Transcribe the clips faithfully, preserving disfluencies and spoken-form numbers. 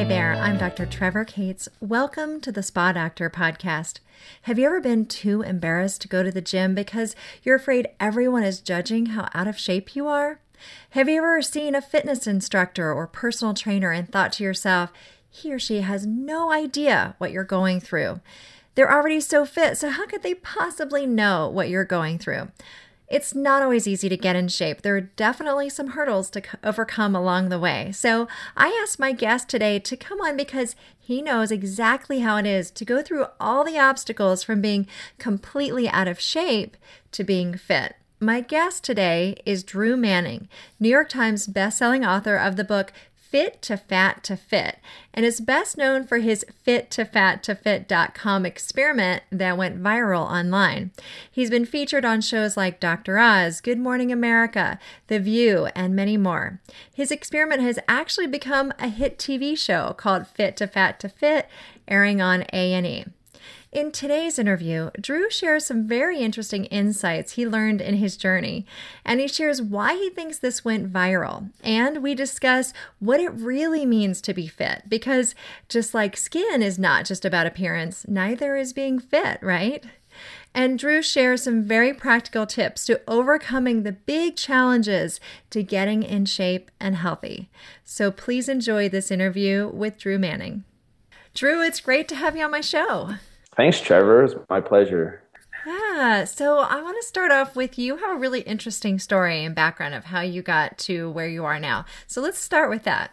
there, I'm Doctor Trevor Cates. Welcome to the Spa Doctor podcast. Have you ever been too embarrassed to go to the gym because you're afraid everyone is judging how out of shape you are? Have you ever seen a fitness instructor or personal trainer and thought to yourself, he or she has no idea what you're going through? They're already so fit, so how could they possibly know what you're going through? It's not always easy to get in shape. There are definitely some hurdles to overcome along the way. So I asked my guest today to come on because he knows exactly how it is to go through all the obstacles from being completely out of shape to being fit. My guest today is Drew Manning, New York Times bestselling author of the book Fit to Fat to Fit, and is best known for his fit to fat to fit dot com experiment that went viral online. He's been featured on shows like Doctor Oz, Good Morning America, The View, and many more. His experiment has actually become a hit T V show called Fit to Fat to Fit, airing on A and E. In today's interview, Drew shares some very interesting insights he learned in his journey, and he shares why he thinks this went viral. And we discuss what it really means to be fit, because just like skin is not just about appearance, neither is being fit, right? And Drew shares some very practical tips to overcoming the big challenges to getting in shape and healthy. So please enjoy this interview with Drew Manning. Drew, it's great to have you on my show. Thanks, Trevor. It's my pleasure. Yeah. So I want to start off with you have a really interesting story and background of how you got to where you are now. So let's start with that.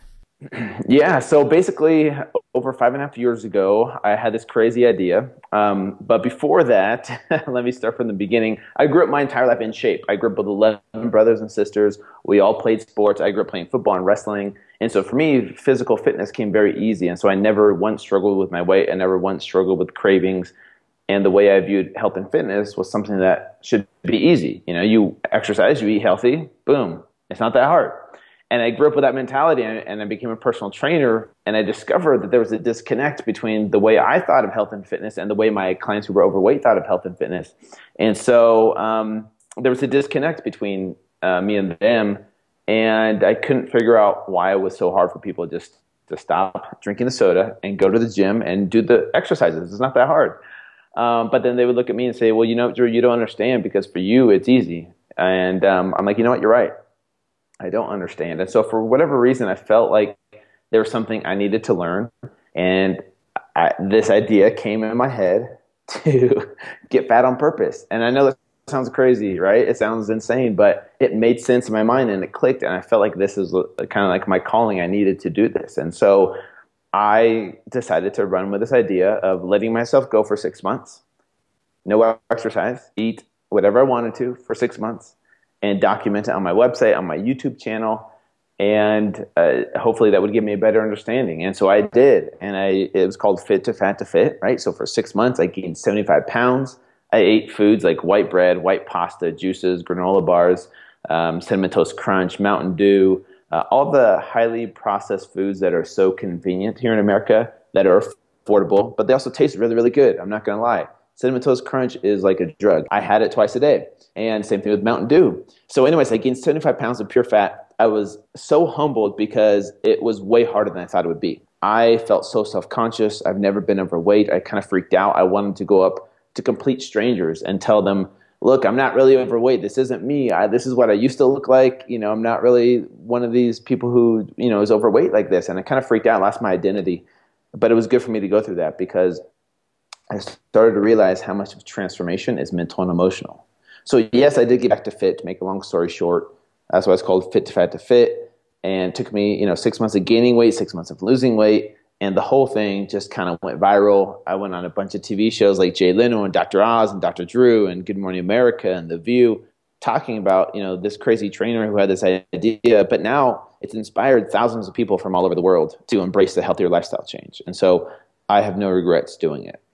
Yeah. So basically, over five and a half years ago, I had this crazy idea. Um, but before that, let me start from the beginning. I grew up my entire life in shape. I grew up with eleven brothers and sisters. We all played sports. I grew up playing football and wrestling. And so for me, physical fitness came very easy. And so I never once struggled with my weight. I never once struggled with cravings. And the way I viewed health and fitness was something that should be easy. You know, you exercise, you eat healthy, boom. It's not that hard. And I grew up with that mentality, and I became a personal trainer, and I discovered that there was a disconnect between the way I thought of health and fitness and the way my clients who were overweight thought of health and fitness. And so um, there was a disconnect between uh, me and them, and I couldn't figure out why it was so hard for people just to stop drinking the soda and go to the gym and do the exercises. It's not that hard. Um, but then they would look at me and say, well, you know, Drew, you don't understand because for you it's easy. And um, I'm like, you know what, you're right. I don't understand. And so for whatever reason, I felt like there was something I needed to learn. And I, this idea came in my head to get fat on purpose. And I know that sounds crazy, right? It sounds insane, but it made sense in my mind and it clicked. And I felt like this is kind of like my calling. I needed to do this. And so I decided to run with this idea of letting myself go for six months, no exercise, eat whatever I wanted to for six months. And document it on my website, on my YouTube channel, and uh, hopefully that would give me a better understanding. And so I did, and I it was called Fit to Fat to Fit, right? So for six months, I gained seventy-five pounds. I ate foods like white bread, white pasta, juices, granola bars, um, Cinnamon Toast Crunch, Mountain Dew, uh, all the highly processed foods that are so convenient here in America that are affordable, but they also taste really, really good. I'm not going to lie. Cinnamon Toast Crunch is like a drug. I had it twice a day. And same thing with Mountain Dew. So anyways, I gained seventy-five pounds of pure fat. I was so humbled because it was way harder than I thought it would be. I felt so self-conscious. I've never been overweight. I kind of freaked out. I wanted to go up to complete strangers and tell them, look, I'm not really overweight. This isn't me. I, this is what I used to look like. You know, I'm not really one of these people who, you know, is overweight like this. And I kind of freaked out, lost my identity. But it was good for me to go through that because I started to realize how much of transformation is mental and emotional. So yes, I did get back to fit. To make a long story short, that's why it's called Fit to Fat to Fit. And it took me, you know, six months of gaining weight, six months of losing weight, and the whole thing just kind of went viral. I went on a bunch of T V shows like Jay Leno and Doctor Oz and Doctor Drew and Good Morning America and The View, talking about, you know, this crazy trainer who had this idea. But now it's inspired thousands of people from all over the world to embrace the healthier lifestyle change. And so I have no regrets doing it.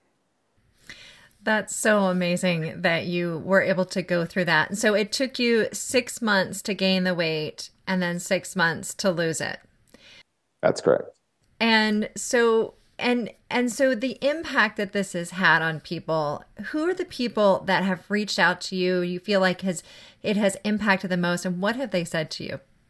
That's so amazing that you were able to go through that. So it took you six months to gain the weight and then six months to lose it. That's correct. And so and and so the impact that this has had on people, who are the people that have reached out to you, you feel like has it has impacted the most, and what have they said to you?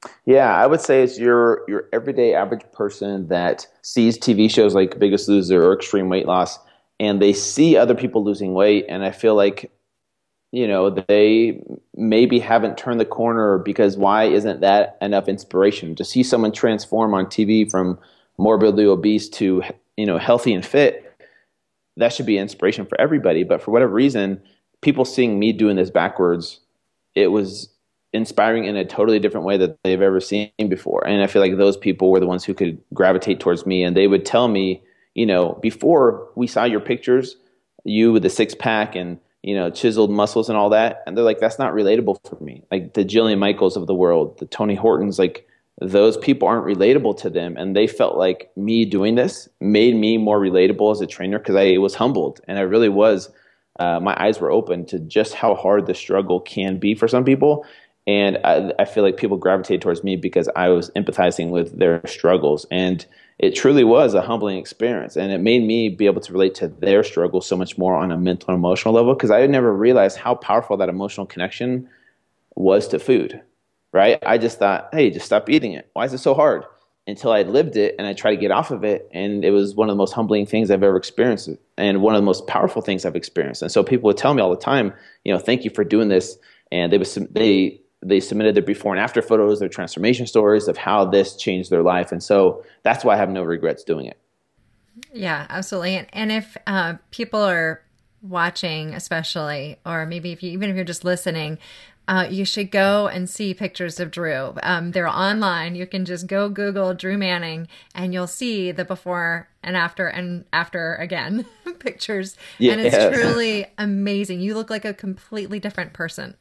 Yeah, I would say it's your your everyday average person that sees T V shows like Biggest Loser or Extreme Weight Loss, and they see other people losing weight, and I feel like you know they maybe haven't turned the corner because why isn't that enough inspiration to see someone transform on T V from morbidly obese to you know healthy and fit? That should be inspiration for everybody. But for whatever reason, people seeing me doing this backwards, it was inspiring in a totally different way that they've ever seen before. And I feel like those people were the ones who could gravitate towards me. And they would tell me, you know, before we saw your pictures, you with the six pack and, you know, chiseled muscles and all that. And they're like, that's not relatable for me. Like the Jillian Michaels of the world, the Tony Hortons, like those people aren't relatable to them. And they felt like me doing this made me more relatable as a trainer because I was humbled. And I really was, uh, my eyes were open to just how hard the struggle can be for some people. And I, I feel like people gravitated towards me because I was empathizing with their struggles. And it truly was a humbling experience. And it made me be able to relate to their struggle so much more on a mental and emotional level because I had never realized how powerful that emotional connection was to food, right? I just thought, hey, just stop eating it. Why is it so hard? Until I lived it and I tried to get off of it. And it was one of the most humbling things I've ever experienced and one of the most powerful things I've experienced. And so people would tell me all the time, you know, thank you for doing this. And they was, they, they submitted their before and after photos, their transformation stories of how this changed their life. And so that's why I have no regrets doing it. Yeah, absolutely. And, and if uh, people are watching especially, or maybe if you, even if you're just listening, uh, you should go and see pictures of Drew. Um, they're online. You can just go Google Drew Manning and you'll see the before and after and after again pictures. Yeah. And it's truly amazing. You look like a completely different person.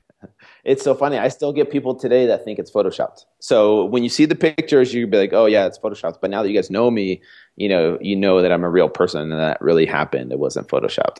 It's so funny. I still get people today that think it's photoshopped. So when you see the pictures, you'd be like, oh yeah, it's photoshopped. But now that you guys know me, you know, you know that I'm a real person and that really happened. It wasn't photoshopped.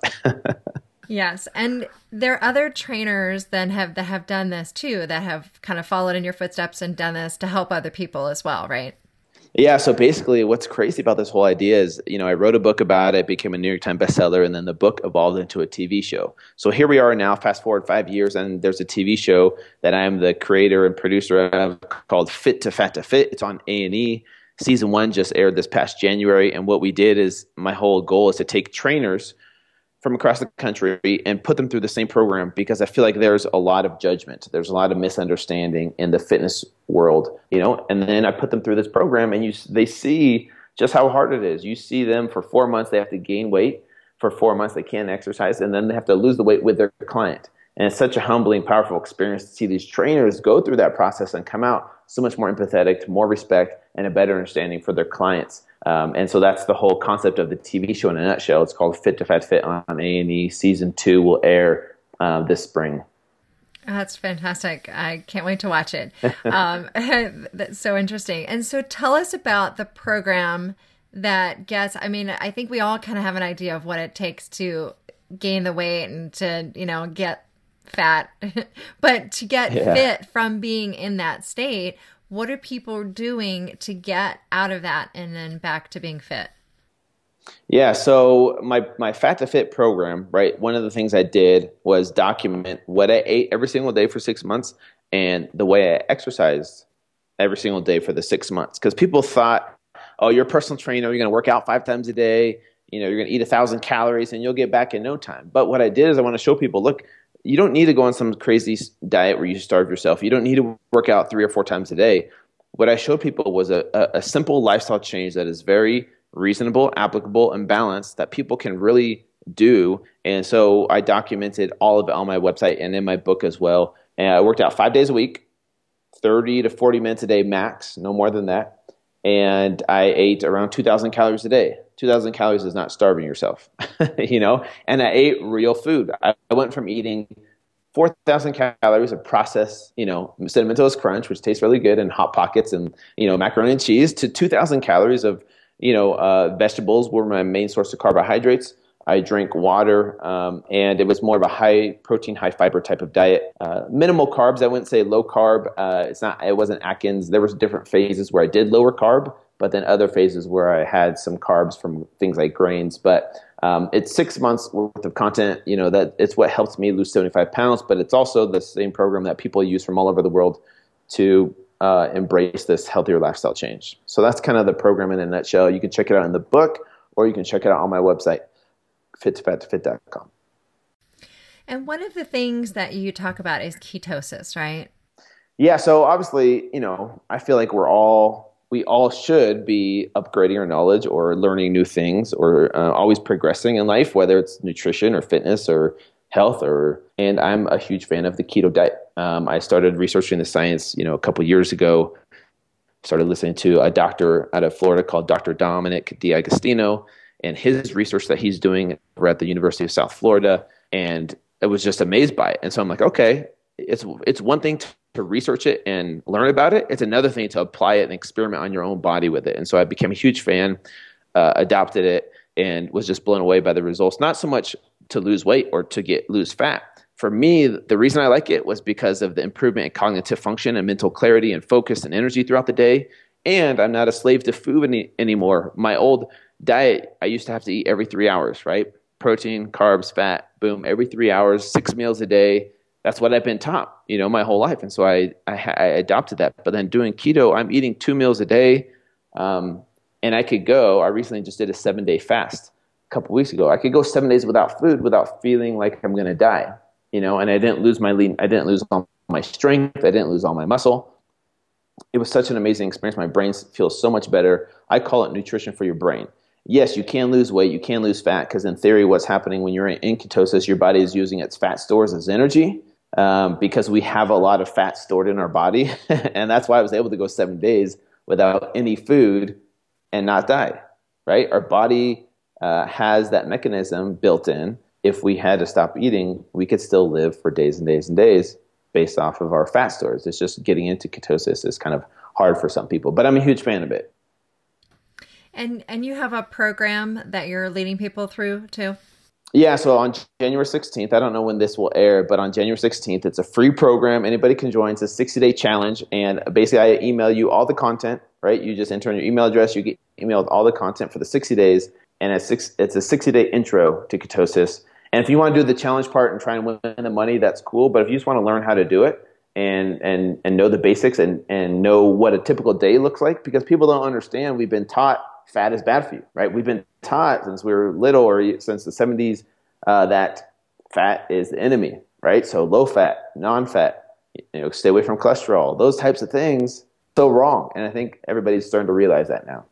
Yes. And there are other trainers that have, that have done this too, that have kind of followed in your footsteps and done this to help other people as well, right? Yeah, so basically what's crazy about this whole idea is, you know, I wrote a book about it, became a New York Times bestseller, and then the book evolved into a T V show. So here we are now, fast forward five years, and there's a T V show that I am the creator and producer of called Fit to Fat to Fit. It's on A and E. Season one just aired this past January, and what we did is, my whole goal is to take trainers from across the country and put them through the same program because I feel like there's a lot of judgment. There's a lot of misunderstanding in the fitness world, you know, and then I put them through this program and you, they see just how hard it is. You see them for four months, they have to gain weight. For four months, they can't exercise, and then they have to lose the weight with their client. And it's such a humbling, powerful experience to see these trainers go through that process and come out so much more empathetic, more respect, and a better understanding for their clients. Um, and so that's the whole concept of the T V show in a nutshell. It's called Fit to Fat Fit on A and E. Season two will air uh, this spring. That's fantastic. I can't wait to watch it. Um, that's so interesting. And so tell us about the program that gets, I mean, I think we all kind of have an idea of what it takes to gain the weight and to, you know, get fat, but to get yeah. fit from being in that state, what are people doing to get out of that and then back to being fit? Yeah, so my, my Fat to Fit program, right, one of the things I did was document what I ate every single day for six months and the way I exercised every single day for the six months. Because people thought, oh, you're a personal trainer, you're going to work out five times a day, you know, you're going to eat a thousand calories and you'll get back in no time. But what I did is I want to show people, look, you don't need to go on some crazy diet where you starve yourself. You don't need to work out three or four times a day. What I showed people was a, a, a simple lifestyle change that is very reasonable, applicable, and balanced that people can really do. And so I documented all of it on my website and in my book as well. And I worked out five days a week, thirty to forty minutes a day max, no more than that. And I ate around two thousand calories a day. two thousand calories is not starving yourself, you know? And I ate real food. I, I went from eating four thousand calories of processed, you know, Cinnamon Toast Crunch, which tastes really good, and Hot Pockets and, you know, macaroni and cheese, to two thousand calories of, you know, uh, vegetables were my main source of carbohydrates. I drank water, um, and it was more of a high protein, high fiber type of diet. Uh, minimal carbs. I wouldn't say low carb. Uh, it's not. It wasn't Atkins. There was different phases where I did lower carb, but then other phases where I had some carbs from things like grains. But um, it's six months worth of content. You know, that it's what helped me lose seventy-five pounds. But it's also the same program that people use from all over the world to uh, embrace this healthier lifestyle change. So that's kind of the program in a nutshell. You can check it out in the book, or you can check it out on my website, fit to fat to fit dot com. And one of the things that you talk about is ketosis, right? Yeah. So obviously, you know, I feel like we're all, we all should be upgrading our knowledge or learning new things, or uh, always progressing in life, whether it's nutrition or fitness or health, or, and I'm a huge fan of the keto diet. Um, I started researching the science, you know, a couple years ago. Started listening to a doctor out of Florida called Doctor Dominic D'Agostino, and his research that he's doing over at the University of South Florida. And I was just amazed by it. And so I'm like, okay, it's it's one thing to, to research it and learn about it. It's another thing to apply it and experiment on your own body with it. And so I became a huge fan, uh, adopted it, and was just blown away by the results. Not so much to lose weight or to get lose fat. For me, the reason I like it was because of the improvement in cognitive function and mental clarity and focus and energy throughout the day. And I'm not a slave to food any, anymore. My old diet, I used to have to eat every three hours, right? Protein, carbs, fat, boom, every three hours, six meals a day. That's what I've been taught, you know, my whole life. And so I, I, I adopted that. But then doing keto, I'm eating two meals a day. Um, and I could go, I recently just did a seven day fast a couple weeks ago. I could go seven days without food without feeling like I'm going to die, you know, and I didn't lose my lean. I didn't lose all my strength. I didn't lose all my muscle. It was such an amazing experience. My brain feels so much better. I call it nutrition for your brain. Yes, you can lose weight, you can lose fat, because in theory what's happening when you're in ketosis, your body is using its fat stores as energy, um, because we have a lot of fat stored in our body. And that's why I was able to go seven days without any food and not die, right? Our body uh, has that mechanism built in. If we had to stop eating, we could still live for days and days and days based off of our fat stores. It's just getting into ketosis is kind of hard for some people, but I'm a huge fan of it. And and you have a program that you're leading people through too? Yeah, so on January sixteenth, I don't know when this will air, but on January sixteenth, it's a free program. Anybody can join. It's a sixty-day challenge, and basically I email you all the content, right? You just enter in your email address, you get emailed all the content for the sixty days, and it's, six, it's a sixty-day intro to ketosis. And if you want to do the challenge part and try and win the money, that's cool, but if you just want to learn how to do it and and and know the basics and, and know what a typical day looks like, because people don't understand, we've been taught fat is bad for you, right? We've been taught since we were little, or since the seventies, uh, that fat is the enemy, right? So low fat, non-fat, you know, stay away from cholesterol, those types of things, so wrong. And I think everybody's starting to realize that now.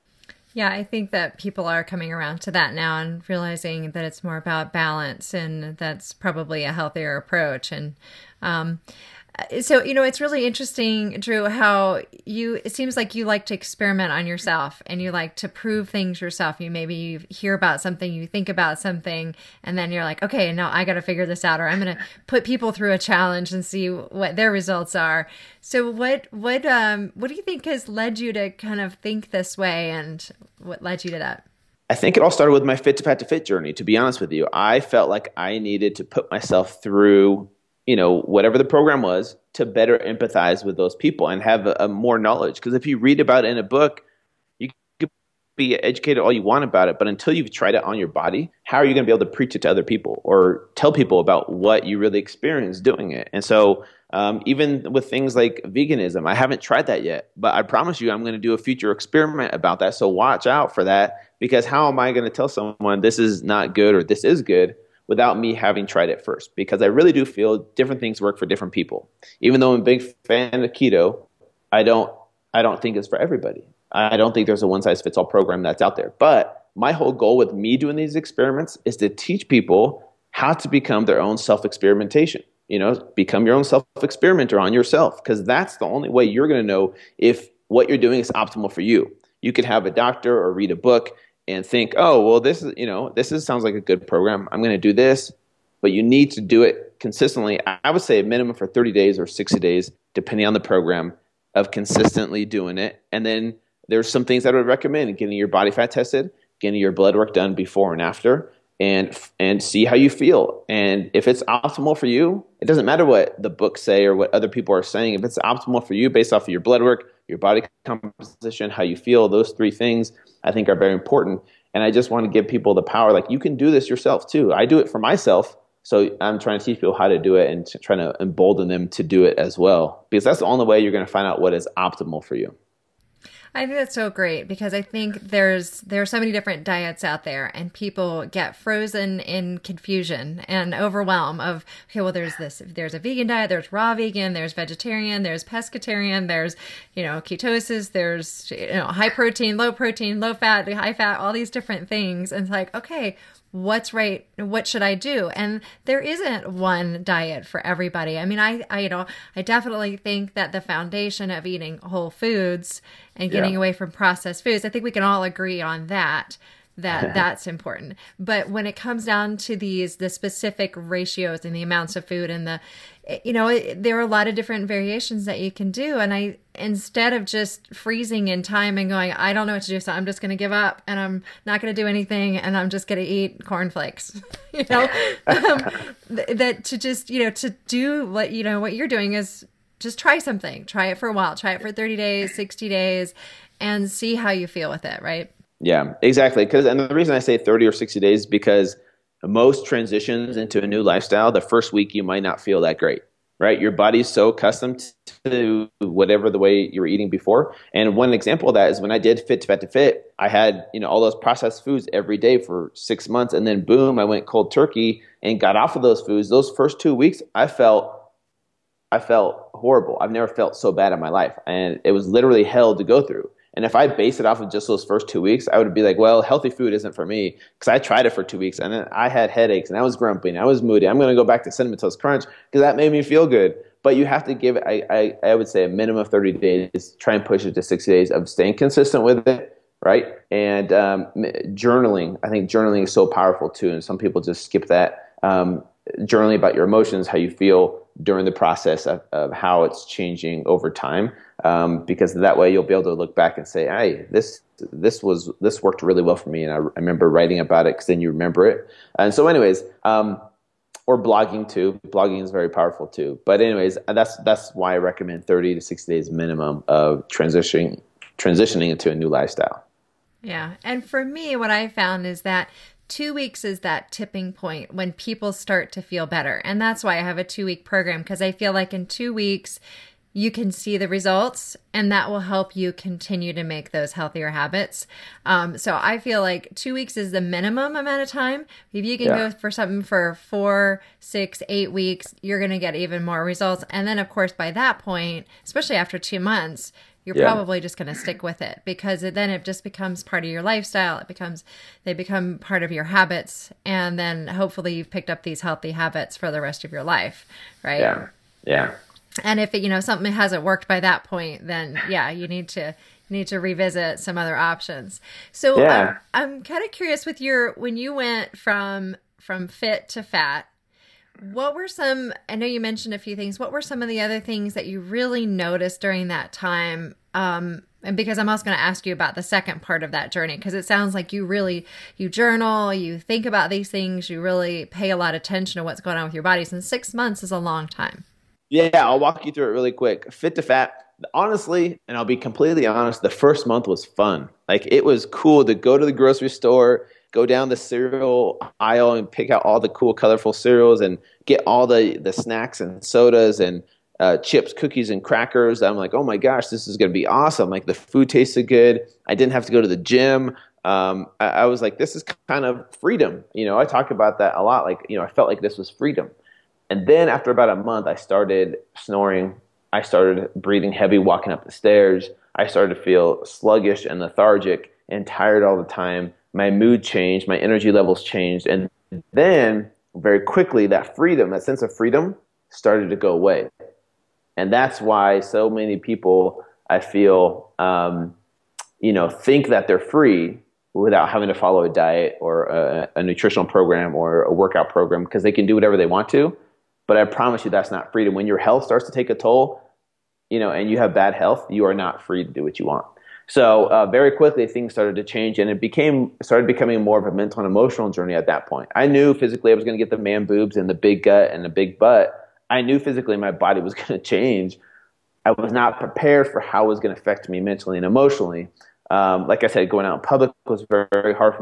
Yeah, I think that people are coming around to that now and realizing that it's more about balance, and that's probably a healthier approach. And um, so, you know, it's really interesting, Drew, how you, it seems like you like to experiment on yourself and you like to prove things yourself. You maybe you hear about something, you think about something, and then you're like, okay, now I got to figure this out, or I'm going to put people through a challenge and see what their results are. So what, what, um, what do you think has led you to kind of think this way, and what led you to that? I think it all started with my Fit to Fat to Fit journey, to be honest with you. I felt like I needed to put myself through, you know, whatever the program was, to better empathize with those people and have a, a more knowledge. Because if you read about it in a book, you could be educated all you want about it, but until you've tried it on your body, how are you going to be able to preach it to other people or tell people about what you really experienced doing it? And so um, even with things like veganism, I haven't tried that yet, but I promise you I'm going to do a future experiment about that. So watch out for that, because how am I going to tell someone this is not good or this is good without me having tried it first? Because I really do feel different things work for different people. Even though I'm a big fan of keto, I don't I don't think it's for everybody. I don't think there's a one-size-fits-all program that's out there. But my whole goal with me doing these experiments is to teach people how to become their own self-experimentation. You know, become your own self-experimenter on yourself, because that's the only way you're going to know if what you're doing is optimal for you. You could have a doctor or read a book and think, oh, well, this is, you know, this is, sounds like a good program. I'm going to do this, but you need to do it consistently. I would say a minimum for thirty days or sixty days, depending on the program, of consistently doing it. And then there's some things that I would recommend: getting your body fat tested, getting your blood work done before and after, and and see how you feel. And if it's optimal for you, it doesn't matter what the books say or what other people are saying. If it's optimal for you based off of your blood work, your body composition, how you feel, those three things I think are very important. And I just want to give people the power, like, you can do this yourself too. I do it for myself, So I'm trying to teach people how to do it and trying to embolden them to do it as well, because that's the only way you're going to find out what is optimal for you. I think that's so great because I think there's there are so many different diets out there and people get frozen in confusion and overwhelm of, okay, well, there's this, there's a vegan diet, there's raw vegan, there's vegetarian, there's pescatarian, there's, you know, ketosis, there's, you know, high protein, low protein, low fat, high fat, all these different things. And it's like, okay, what's right? What should I do? And there isn't one diet for everybody. I mean, I, I, you know, I definitely think that the foundation of eating whole foods and getting Yeah. away from processed foods, I think we can all agree on that, that that's important. But when it comes down to these, the specific ratios and the amounts of food and the, you know, it, there are a lot of different variations that you can do. And I, instead of just freezing in time and going, I don't know what to do, so I'm just going to give up and I'm not going to do anything and I'm just going to eat cornflakes, you know, um, th- that to just, you know, to do what, you know, what you're doing is just try something, try it for a while, try it for thirty days, sixty days and see how you feel with it. Right. Yeah, exactly. Because, and the reason I say thirty or sixty days is because most transitions into a new lifestyle, the first week you might not feel that great, right? Your body's so accustomed to whatever the way you were eating before. And one example of that is when I did Fit to Fat to Fit, I had, you know, all those processed foods every day for six months. And then boom, I went cold turkey and got off of those foods. Those first two weeks, I felt, I felt horrible. I've never felt so bad in my life. And it was literally hell to go through. And if I base it off of just those first two weeks, I would be like, well, healthy food isn't for me, because I tried it for two weeks and then I had headaches and I was grumpy and I was moody. I'm going to go back to Cinnamon Toast Crunch because that made me feel good. But you have to give it, I, I, I would say, a minimum of thirty days, try and push it to sixty days of staying consistent with it, right? And um, journaling, I think journaling is so powerful too. And some people just skip that. Um, journaling about your emotions, how you feel during the process of, of how it's changing over time. Um, because that way you'll be able to look back and say, hey, this this was this worked really well for me. And I, I remember writing about it because then you remember it. And so anyways, um, or blogging too. Blogging is very powerful too. But anyways, that's that's why I recommend thirty to sixty days minimum of transitioning transitioning into a new lifestyle. Yeah. And for me, what I found is that two weeks is that tipping point when people start to feel better. And that's why I have a two week program, because I feel like in two weeks, you can see the results and that will help you continue to make those healthier habits. Um, so I feel like two weeks is the minimum amount of time. If you can Yeah. go for something for four, six, eight weeks, you're going to get even more results. And then of course, by that point, especially after two months, you're Yeah. probably just going to stick with it, because it, then it just becomes part of your lifestyle. It becomes, they become part of your habits. And then hopefully you've picked up these healthy habits for the rest of your life. Right. Yeah. Yeah. And if it, you know, something hasn't worked by that point, then yeah, you need to you need to revisit some other options. So Yeah. I'm, I'm kind of curious with your, when you went from from fit to fat, what were some, I know you mentioned a few things, what were some of the other things that you really noticed during that time? Um, and because I'm also going to ask you about the second part of that journey, because it sounds like you really, you journal, you think about these things, you really pay a lot of attention to what's going on with your body. Since six months is a long time. Yeah, I'll walk you through it really quick. Fit to Fat, honestly, and I'll be completely honest, the first month was fun. Like, it was cool to go to the grocery store, go down the cereal aisle and pick out all the cool, colorful cereals and get all the, the snacks and sodas and uh, chips, cookies, and crackers. I'm like, oh my gosh, this is going to be awesome. Like, the food tasted good. I didn't have to go to the gym. Um, I, I was like, this is kind of freedom. You know, I talk about that a lot. Like, you know, I felt like this was freedom. And then after about a month, I started snoring. I started breathing heavy, walking up the stairs. I started to feel sluggish and lethargic and tired all the time. My mood changed. My energy levels changed. And then very quickly, that freedom, that sense of freedom started to go away. And that's why so many people, I feel, um, you know, think that they're free without having to follow a diet or a, a nutritional program or a workout program, because they can do whatever they want to. But I promise you that's not freedom. When your health starts to take a toll, you know, and you have bad health, you are not free to do what you want. So uh, very quickly, things started to change, and it became started becoming more of a mental and emotional journey at that point. I knew physically I was going to get the man boobs and the big gut and the big butt. I knew physically my body was going to change. I was not prepared for how it was going to affect me mentally and emotionally. Um, like I said, going out in public was very, very hard for me.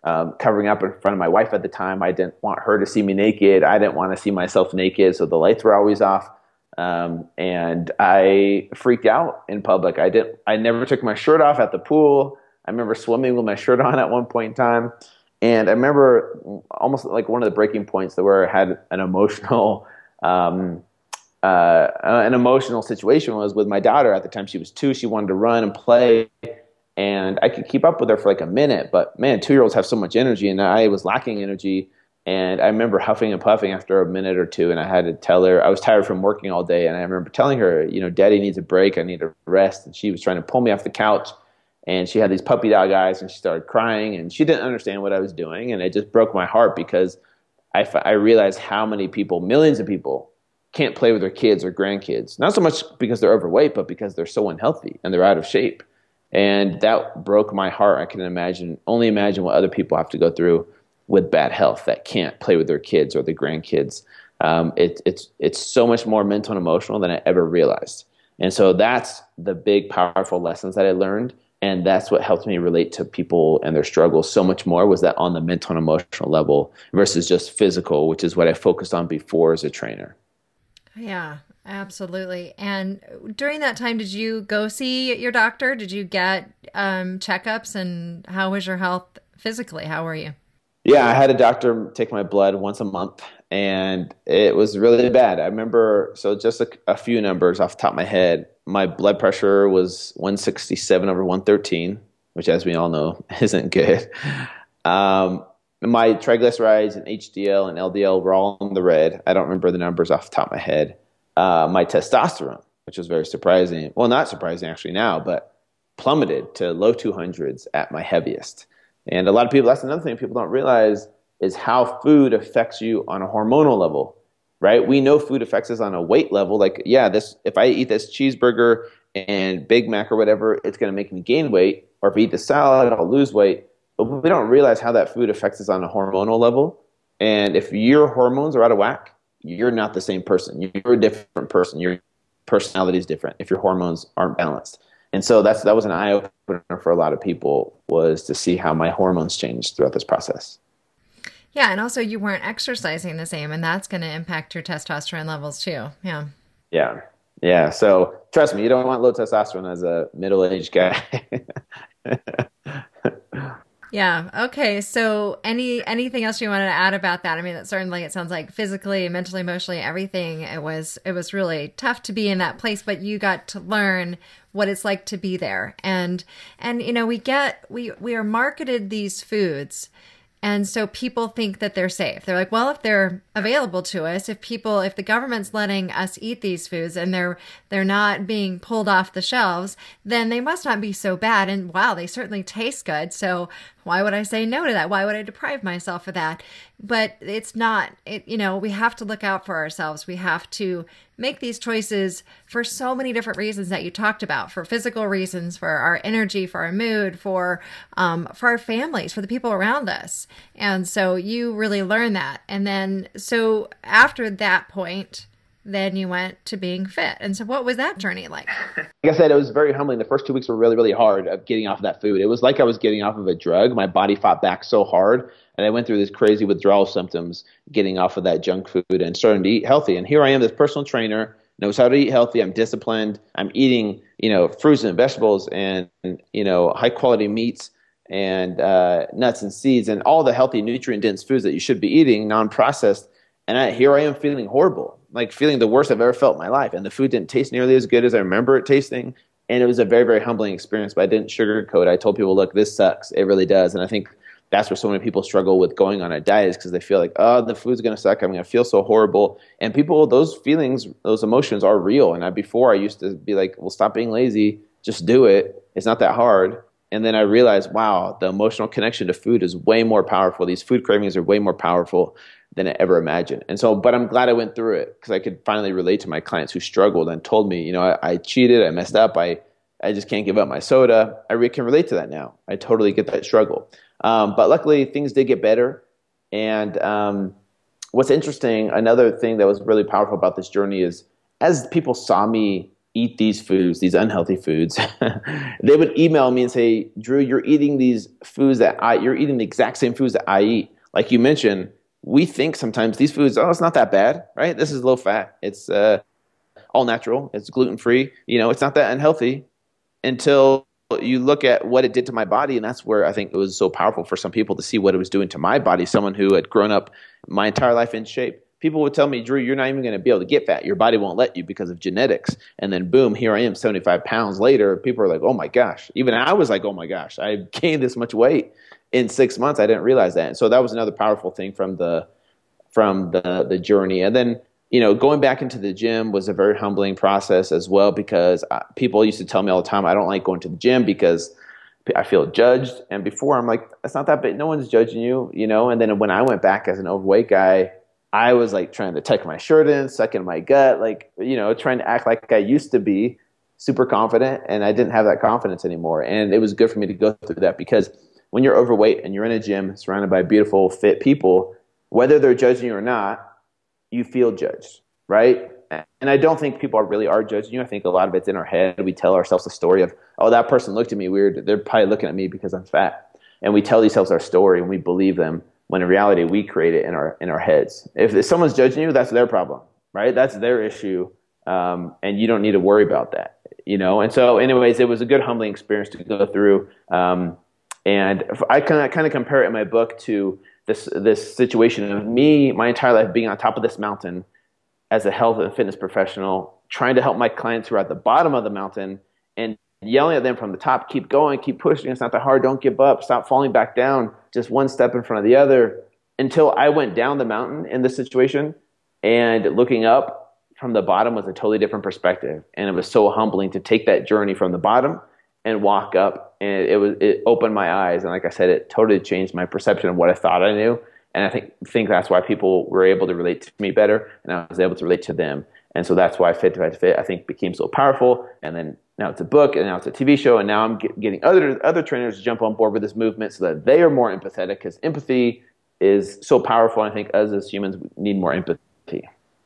um, covering up in front of my wife at the time. I didn't want her to see me naked. I didn't want to see myself naked, so the lights were always off. Um, and I freaked out in public. I didn't. I never took my shirt off at the pool. I remember swimming with my shirt on at one point in time. And I remember almost like one of the breaking points that where I had an emotional, um, uh, an emotional situation was with my daughter. At the time she was two. She wanted to run and play, and I could keep up with her for like a minute. But man, two-year-olds have so much energy, and I was lacking energy. And I remember huffing and puffing after a minute or two, and I had to tell her I was tired from working all day. And I remember telling her, you know, Daddy needs a break. I need a rest. And she was trying to pull me off the couch. And she had these puppy dog eyes, and she started crying, and she didn't understand what I was doing. And it just broke my heart because I, I realized how many people, millions of people, can't play with their kids or grandkids. Not so much because they're overweight, but because they're so unhealthy and they're out of shape. And that broke my heart. I can imagine, only imagine what other people have to go through with bad health that can't play with their kids or their grandkids. Um, it, it's it's so much more mental and emotional than I ever realized. And so that's the big, powerful lessons that I learned. And that's what helped me relate to people and their struggles so much more, was that on the mental and emotional level versus just physical, which is what I focused on before as a trainer. Yeah, absolutely. And during that time, did you go see your doctor? Did you get um, checkups? And how was your health physically? How were you? Yeah, I had a doctor take my blood once a month, and it was really bad. I remember, so just a, a few numbers off the top of my head. My blood pressure was one sixty-seven over one thirteen, which, as we all know, isn't good. Um, my triglycerides and H D L and L D L were all in the red. I don't remember the numbers off the top of my head. Uh, my testosterone, which was very surprising. Well, not surprising actually now, but plummeted to low two hundreds at my heaviest. And a lot of people, that's another thing people don't realize, is how food affects you on a hormonal level, right? We know food affects us on a weight level. Like, yeah, this, if I eat this cheeseburger and Big Mac or whatever, it's going to make me gain weight. Or if I eat the salad, I'll lose weight. But we don't realize how that food affects us on a hormonal level. And if your hormones are out of whack, you're not the same person. You're a different person. Your personality is different if your hormones aren't balanced. And so that's that was an eye-opener for a lot of people, was to see how my hormones changed throughout this process. Yeah, and also you weren't exercising the same, and that's going to impact your testosterone levels too. Yeah. Yeah. Yeah. So trust me, you don't want low testosterone as a middle-aged guy. Yeah. Okay. So any anything else you wanted to add about that? I mean, it certainly, it sounds like physically, mentally, emotionally, everything. It was it was really tough to be in that place, but you got to learn what it's like to be there. And and you know, we get we we are marketed these foods. And so people think that they're safe. They're like, well, if they're available to us, if people, if the government's letting us eat these foods and they're they're not being pulled off the shelves, then they must not be so bad. And wow, they certainly taste good. So why would I say no to that? Why would I deprive myself of that? But it's not, it, you know, we have to look out for ourselves. We have to make these choices for so many different reasons that you talked about, for physical reasons, for our energy, for our mood, for, um, for our families, for the people around us. And so you really learn that. And then, so after that point, then you went to being fit. And so what was that journey like? Like I said, it was very humbling. The first two weeks were really, really hard of getting off of that food. It was like I was getting off of a drug. My body fought back so hard. And I went through these crazy withdrawal symptoms getting off of that junk food and starting to eat healthy. And here I am, this personal trainer, knows how to eat healthy. I'm disciplined. I'm eating, you know, fruits and vegetables and, you know, high quality meats and uh, nuts and seeds and all the healthy nutrient dense foods that you should be eating, non-processed. And I, here I am feeling horrible, like feeling the worst I've ever felt in my life. And the food didn't taste nearly as good as I remember it tasting. And it was a very, very humbling experience, but I didn't sugarcoat it. I told people, look, this sucks. It really does. And I think that's where so many people struggle with going on a diet, is because they feel like, oh, the food's going to suck. I'm going to feel so horrible. And people, those feelings, those emotions are real. And I, before I used to be like, well, stop being lazy. Just do it. It's not that hard. And then I realized, wow, the emotional connection to food is way more powerful. These food cravings are way more powerful than I ever imagined. And so, but I'm glad I went through it, because I could finally relate to my clients who struggled and told me, you know, I, I cheated, I messed up, I, I just can't give up my soda. I re- can relate to that now. I totally get that struggle. Um, but luckily, things did get better. And um, what's interesting, another thing that was really powerful about this journey is, as people saw me eat these foods, these unhealthy foods, they would email me and say, Drew, you're eating these foods that I, you're eating the exact same foods that I eat. Like you mentioned, we think sometimes these foods, oh, it's not that bad, right? This is low fat. It's uh, all natural. It's gluten free. You know, it's not that unhealthy until you look at what it did to my body. And that's where I think it was so powerful for some people to see what it was doing to my body. Someone who had grown up my entire life in shape. People would tell me, Drew, you're not even going to be able to get fat. Your body won't let you because of genetics. And then boom, here I am seventy-five pounds later. People are like, oh my gosh. Even I was like, oh my gosh, I gained this much weight in six months. I didn't realize that. And so that was another powerful thing from the, from the, the journey. And then, you know, going back into the gym was a very humbling process as well, because I, people used to tell me all the time, I don't like going to the gym because I feel judged. And before I'm like, it's not that big. No one's judging you, you know? And then when I went back as an overweight guy, I was like trying to tuck my shirt in, sucking my gut, like, you know, trying to act like I used to be super confident, and I didn't have that confidence anymore. And it was good for me to go through that, because when you're overweight and you're in a gym surrounded by beautiful, fit people, whether they're judging you or not, you feel judged, right? And I don't think people are really are judging you. I think a lot of it's in our head. We tell ourselves the story of, oh, that person looked at me weird. They're probably looking at me because I'm fat. And we tell ourselves our story and we believe them, when in reality we create it in our in our heads. If, if someone's judging you, that's their problem, right? That's their issue, um, and you don't need to worry about that, you know. And so, anyways, it was a good humbling experience to go through. Um, and I kind of kind of compare it in my book to this this situation of me, my entire life being on top of this mountain as a health and fitness professional, trying to help my clients who are at the bottom of the mountain, and yelling at them from the top, keep going, keep pushing, it's not that hard, don't give up, stop falling back down, just one step in front of the other, until I went down the mountain in this situation, and looking up from the bottom was a totally different perspective. And it was so humbling to take that journey from the bottom and walk up, and it was it opened my eyes, and like I said, it totally changed my perception of what I thought I knew. And I think think that's why people were able to relate to me better, and I was able to relate to them. And so that's why Fit to Fight Fit, I think, became so powerful. And then now it's a book, and now it's a T V show, and now I'm get, getting other other trainers to jump on board with this movement so that they are more empathetic, because empathy is so powerful. And I think us as humans need more empathy.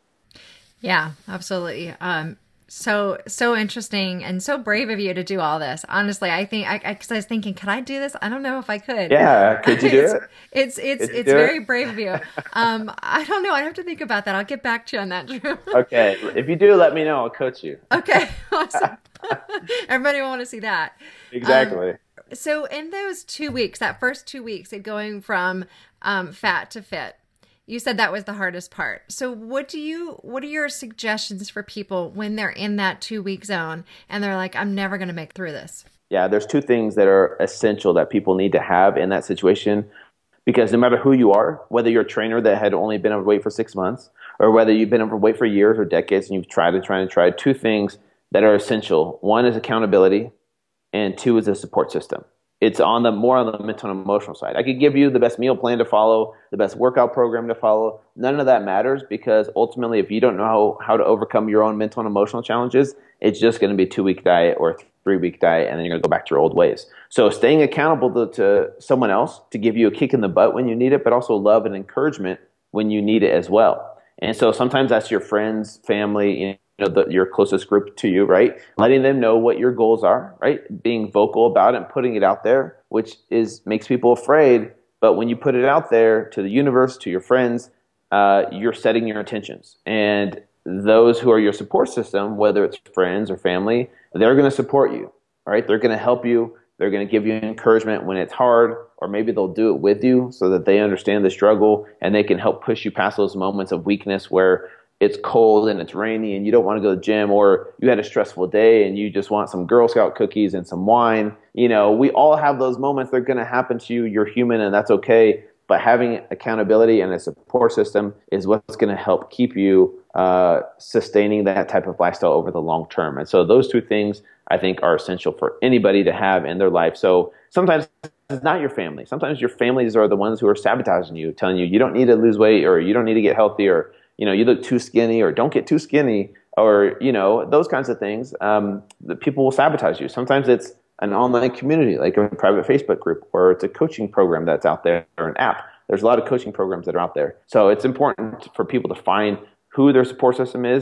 Yeah, absolutely. Um, so so interesting and so brave of you to do all this. Honestly, I think I, I, 'cause I was thinking, could I do this? I don't know if I could. Yeah, could you do it's, it? It's it's Could it's very it? brave of you. Um, I don't know. I have to think about that. I'll get back to you on that, Drew. Okay, if you do, let me know. I'll coach you. Okay, awesome. Everybody will want to see that. Exactly. Um, so in those two weeks, that first two weeks, of going from um, fat to fit, you said that was the hardest part. So what do you, what are your suggestions for people when they're in that two week zone and they're like, I'm never going to make through this? Yeah, there's two things that are essential that people need to have in that situation, because no matter who you are, whether you're a trainer that had only been overweight for six months or whether you've been overweight for years or decades and you've tried and tried and tried, two things that are essential. One is accountability, and two is a support system. It's on the more on the mental and emotional side. I could give you the best meal plan to follow, the best workout program to follow. None of that matters, because ultimately, if you don't know how, how to overcome your own mental and emotional challenges, it's just going to be a two-week diet or a three-week diet, and then you're going to go back to your old ways. So staying accountable to, to someone else to give you a kick in the butt when you need it, but also love and encouragement when you need it as well. And so sometimes that's your friends, family, you know, the, your closest group to you, right? Letting them know what your goals are, right? Being vocal about it and putting it out there, which is makes people afraid. But when you put it out there to the universe, to your friends, uh, you're setting your intentions. And those who are your support system, whether it's friends or family, they're going to support you, right? They're going to help you. They're going to give you encouragement when it's hard, or maybe they'll do it with you so that they understand the struggle and they can help push you past those moments of weakness where it's cold and it's rainy and you don't want to go to the gym, or you had a stressful day and you just want some Girl Scout cookies and some wine. You know, we all have those moments. They're going to happen to you. You're human, and that's okay. But having accountability and a support system is what's going to help keep you uh, sustaining that type of lifestyle over the long term. And so those two things, I think, are essential for anybody to have in their life. So sometimes it's not your family. Sometimes your families are the ones who are sabotaging you, telling you you don't need to lose weight, or you don't need to get healthy, or you know, you look too skinny, or don't get too skinny, or, you know, those kinds of things. Um, the people will sabotage you. Sometimes it's an online community, like a private Facebook group, or it's a coaching program that's out there, or an app. There's a lot of coaching programs that are out there. So it's important for people to find who their support system is,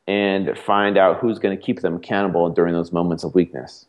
and find out who's going to keep them accountable during those moments of weakness.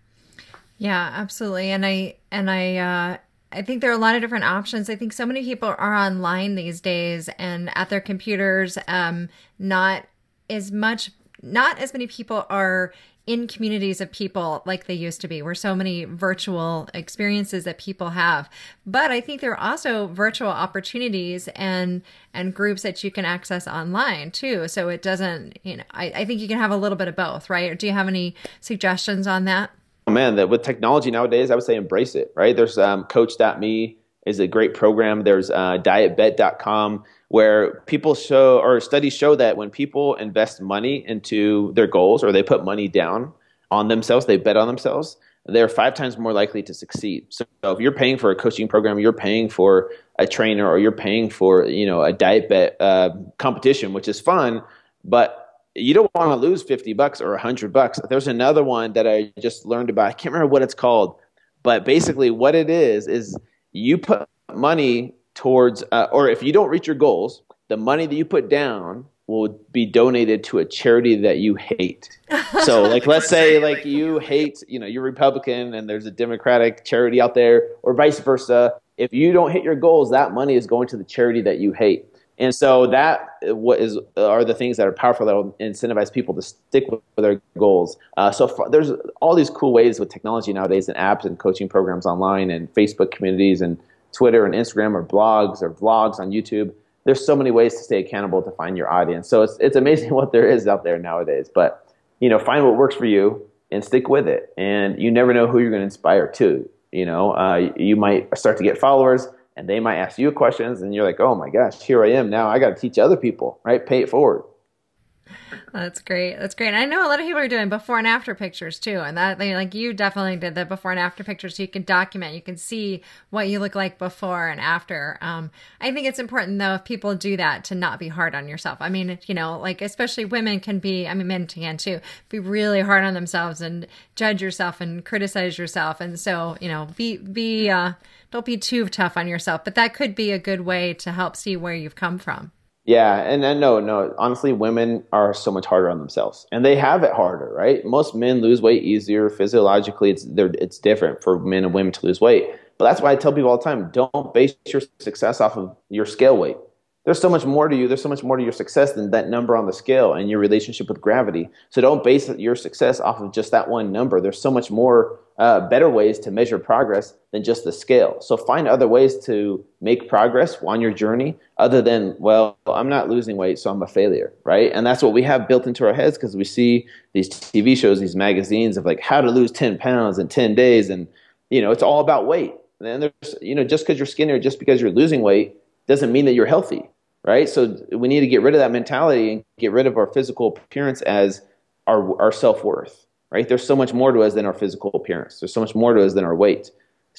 Yeah, absolutely. And I, and I, uh, I think there are a lot of different options. I think so many people are online these days and at their computers. Um, not as much, not as many people are in communities of people like they used to be, where so many virtual experiences that people have. But I think there are also virtual opportunities and and groups that you can access online too. So it doesn't, you know, I, I think you can have a little bit of both, right? Do you have any suggestions on that? Oh man, that with technology nowadays, I would say embrace it, right? There's um, coach dot me is a great program. There's uh, diet bet dot com, where people show, or studies show, that when people invest money into their goals, or they put money down on themselves, they bet on themselves, they're five times more likely to succeed. So if you're paying for a coaching program, you're paying for a trainer, or you're paying for, you know, a diet bet uh, competition, which is fun, but you don't want to lose fifty bucks or a hundred bucks. There's another one that I just learned about. I can't remember what it's called, but basically what it is, is you put money towards, uh, or if you don't reach your goals, the money that you put down will be donated to a charity that you hate. So like, let's say like you hate, you know, you're Republican and there's a Democratic charity out there, or vice versa. If you don't hit your goals, that money is going to the charity that you hate. And so that what is are the things that are powerful that will incentivize people to stick with their goals. Uh, so far, there's all these cool ways with technology nowadays, and apps and coaching programs online, and Facebook communities, and Twitter and Instagram, or blogs or vlogs on YouTube. There's so many ways to stay accountable to find your audience. So it's it's amazing what there is out there nowadays. But you know, find what works for you and stick with it. And you never know who you're going to inspire too. You know, uh, you might start to get followers, and they might ask you questions, and you're like, oh my gosh, here I am now. I got to teach other people, right? Pay it forward. That's great. That's great. And I know a lot of people are doing before and after pictures too. And that, like, you definitely did the before and after pictures, so you can document, you can see what you look like before and after. Um, I think it's important though, if people do that, to not be hard on yourself. I mean, you know, like, especially women can be, I mean, men can too, be really hard on themselves and judge yourself and criticize yourself. And so, you know, be, be, uh, don't be too tough on yourself, but that could be a good way to help see where you've come from. Yeah, and then no, no. Honestly, women are so much harder on themselves, and they have it harder, right? Most men lose weight easier physiologically. It's they're, it's different for men and women to lose weight. But that's why I tell people all the time: don't base your success off of your scale weight. There's so much more to you. There's so much more to your success than that number on the scale and your relationship with gravity. So don't base your success off of just that one number. There's so much more uh, better ways to measure progress than just the scale. So find other ways to make progress on your journey other than, well, I'm not losing weight, so I'm a failure, right? And that's what we have built into our heads, because we see these T V shows, these magazines of like how to lose ten pounds in ten days. And, you know, it's all about weight. And there's, you know, just because you're skinny or just because you're losing weight doesn't mean that you're healthy. Right? So we need to get rid of that mentality and get rid of our physical appearance as our, our self-worth, right? There's so much more to us than our physical appearance. There's so much more to us than our weight.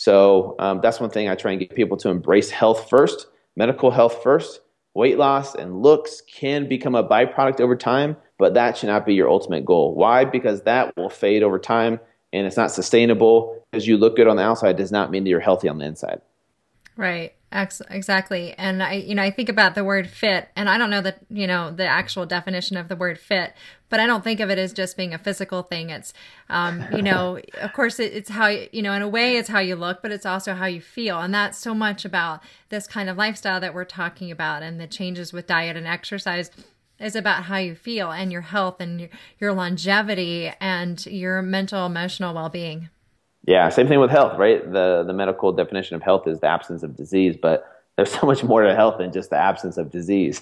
So um, that's one thing I try and get people to embrace: health first, medical health first. Weight loss and looks can become a byproduct over time, but that should not be your ultimate goal. Why? Because that will fade over time, and it's not sustainable. Because you look good on the outside does not mean that you're healthy on the inside. Right. Exactly. And I, you know, I think about the word fit, and I don't know that, you know, the actual definition of the word fit, but I don't think of it as just being a physical thing. It's, um, you know, of course it, it's how, you know, in a way it's how you look, but it's also how you feel. And that's so much about this kind of lifestyle that we're talking about, and the changes with diet and exercise is about how you feel and your health and your, your longevity and your mental, emotional well-being. Yeah, same thing with health, right? The the medical definition of health is the absence of disease, but there's so much more to health than just the absence of disease.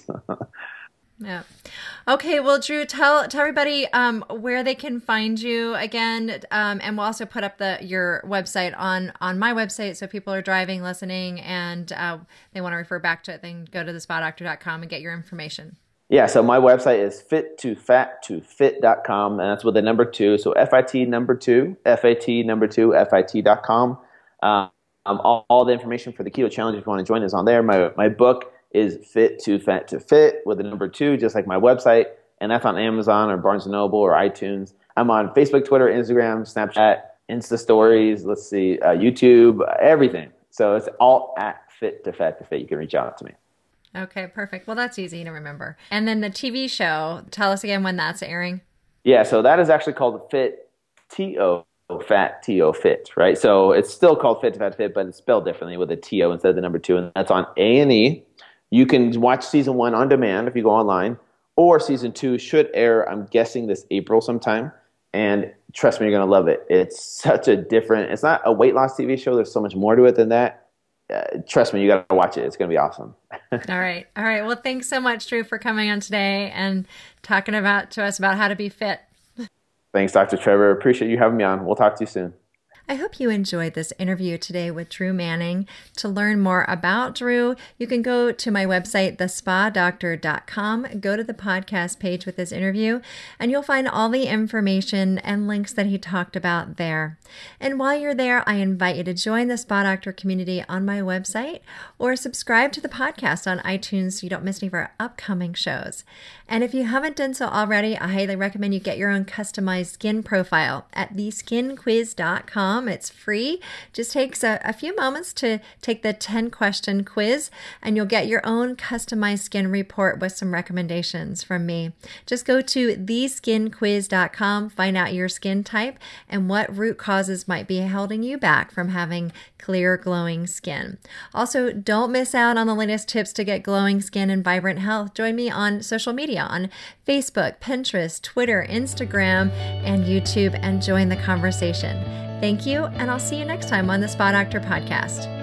Yeah. Okay. Well, Drew, tell tell everybody um, where they can find you again, um, and we'll also put up the your website on on my website, so if people are driving, listening, and uh, they want to refer back to it, then go to the spa doctor dot com and get your information. Yeah, so my website is fit to fat to fit dot com, and that's with the number two. So F I T number two, F A T number two, F I T dot com. Um, all, all the information for the Keto Challenge, if you want to join, is on there. My my book is Fit to Fat to Fit with the number two, just like my website, and that's on Amazon or Barnes and Noble or iTunes. I'm on Facebook, Twitter, Instagram, Snapchat, Insta Stories. Let's see, uh, YouTube, everything. So it's all at Fit to Fat to Fit. You can reach out to me. Okay, perfect. Well, that's easy to remember. And then the T V show, tell us again when that's airing. Yeah, so that is actually called Fit T O, Fat T O Fit, right? So it's still called Fit to Fat Fit, but it's spelled differently with a T O instead of the number two, and that's on A and E. You can watch season one on demand if you go online, or season two should air, I'm guessing, this April sometime. And trust me, you're going to love it. It's such a different, it's not a weight loss T V show. There's so much more to it than that. Uh, trust me, you got to watch it. It's going to be awesome. All right. All right. Well, thanks so much, Drew, for coming on today and talking about to us about how to be fit. Thanks, Doctor Trevor. Appreciate you having me on. We'll talk to you soon. I hope you enjoyed this interview today with Drew Manning. To learn more about Drew, you can go to my website, the spa doctor dot com, go to the podcast page with this interview, and you'll find all the information and links that he talked about there. And while you're there, I invite you to join the Spa Doctor community on my website or subscribe to the podcast on iTunes so you don't miss any of our upcoming shows. And if you haven't done so already, I highly recommend you get your own customized skin profile at the skin quiz dot com. It's free. Just takes a, a few moments to take the ten question quiz, and you'll get your own customized skin report with some recommendations from me. Just go to the skin quiz dot com, find out your skin type and what root causes might be holding you back from having clear, glowing skin. Also, don't miss out on the latest tips to get glowing skin and vibrant health. Join me on social media on Facebook, Pinterest, Twitter, Instagram, and YouTube, and join the conversation. Thank you, and I'll see you next time on the Spa Doctor Podcast.